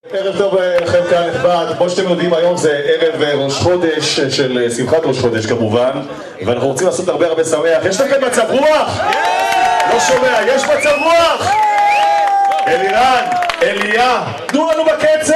ערב טוב לכם כאן נכבד, כמו שאתם יודעים היום זה ערב ראש חודש של שמחת ראש חודש כמובן, ואנחנו רוצים לעשות הרבה שמח. יש לכם מצב רוח? לא שומע, יש מצב רוח? אלירן, אליה, תנו לנו בקצב!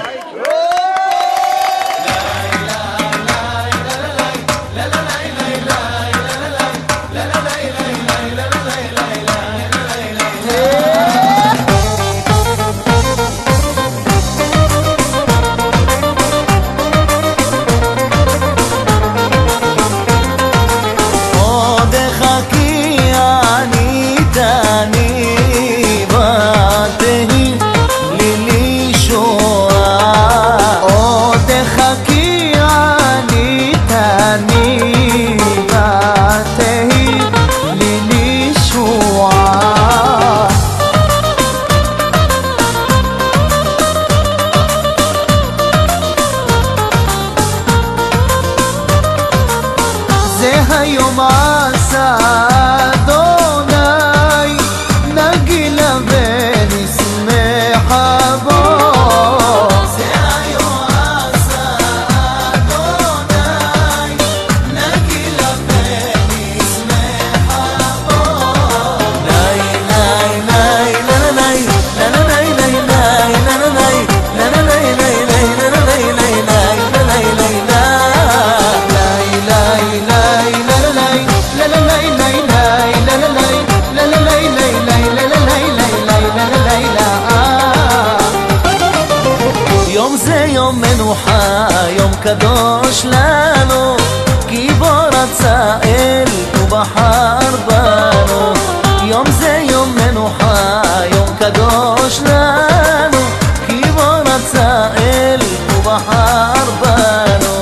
היום עשה אדוני נגילה ונשמח בו. זה היום עשה אדוני נגילה ונשמח בו. לי לי לי לי יום זה יום מנוחה, יום קדוש לנו, כי בו רצה אל ובחר בנו. יום זה יום מנוחה, יום קדוש לנו, כי בו רצה אל ובחר בנו.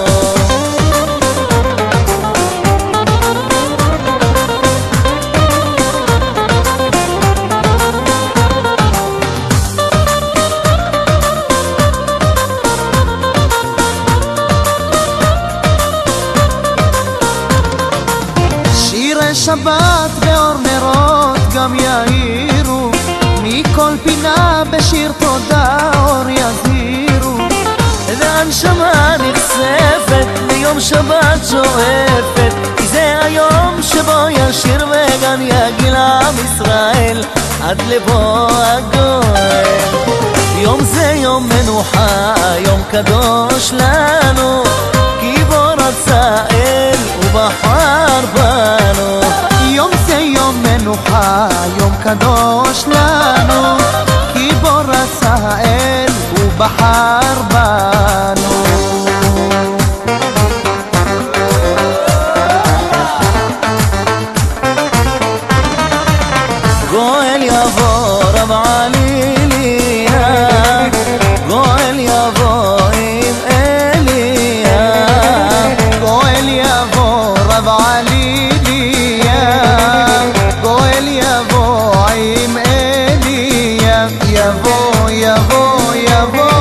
שבת ואור נרות גם יאירו, מכל פינה בשיר תודה אור יזהירו. והנשמה נחשפת ליום שבת שואפת, כי זה היום שבו ישיר וגם יגיל עם ישראל עד לבוא הגואל. יום זה יום מנוחה, יום קדוש לנו, כי בו רצה אל ובחר בנו. יום זה יום מנוחה, יום קדוש לנו, כי בו רצה אל ובחר בנו. גואל יבוא רב עליליה, גואל יבוא עם אליה, גואל יבוא רב עליליה, גואל יבוא עם אליה. יבוא יבוא יבוא